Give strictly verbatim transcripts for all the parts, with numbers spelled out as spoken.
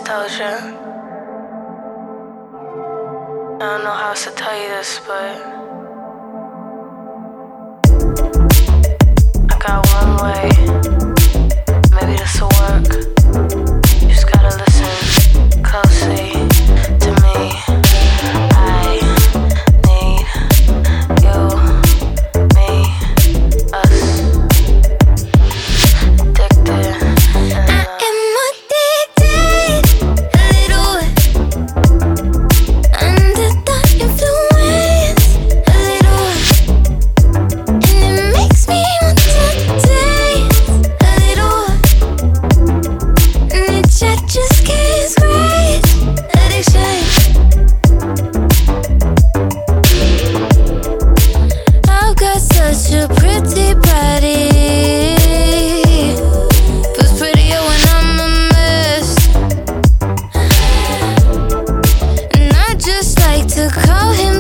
nostalgia. I don't know how else to tell you this, but I got one way. Maybe this'll work. You just gotta listen closely to me. I need you, me, us. Addicted. I am addicted, a little under the influence, a little, and it makes me want to dance, a little, and it just just gives great addiction. I've got such a pretty body. Feels prettier when I'm a mess. And I just like to call him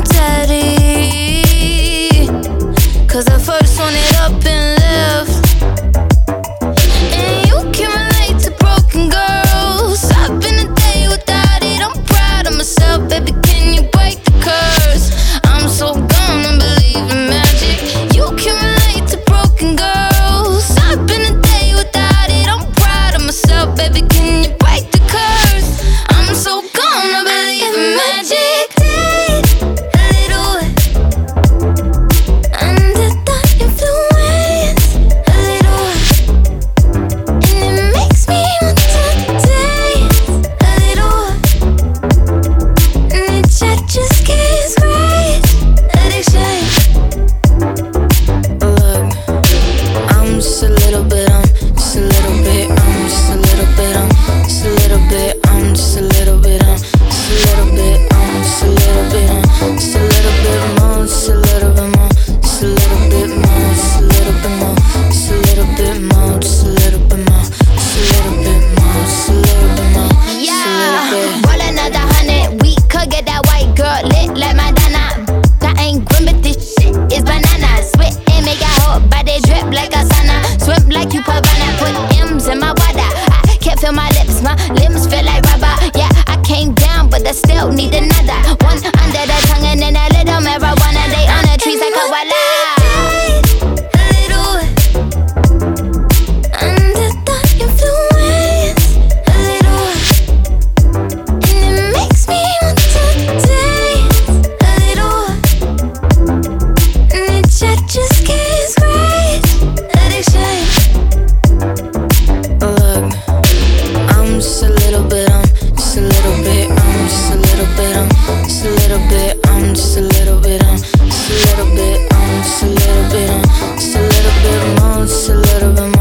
daddy, 'cause I first won it up and left. And you can relate to broken girls. I've been a day without it, I'm proud of myself. Baby, can you break the curse? I'm so gone, I believe in magic. You can relate to broken girls. I've been a day without it, I'm proud of myself. Baby, can you break the curse? I'm so gone, I believe in magic. A little under the influence, a little, and it makes me want to dance, a little, and it just just gives great addiction. Look, I'm just a little bit, I'm just a little bit, I'm just a little bit, I'm just a little bit, I'm just a little bit, I'm just a little bit, I'm just a little bit, I'm just a little bit more, just a little bit more, just a little bit more, just a little bit more, just a little bit more, just a little bit more, just a little bit more, just a little bit more, Yeah, roll another hundred. We could get that white girl lit like Madonna. That ain't grim, but this shit is banana. Spit and make a whole body drip like a sauna. Swim like you Pavana. Put M's in my water. I can't feel my lips, my limbs feel like rubber. Yeah, I came down, but I still need another one under the tongue and then a little marijuana. They on the trees like a walla. a little under the influence, a little, and it makes me want to dance, a little, and it just just gives great addiction. Look, I'm just a little bit, I'm just a little bit, I'm just a little bit, I'm just a little bit, I'm just a little bit, I'm just a little bit, I'm just a little bit, I'm just a little bit more, just a little bit more.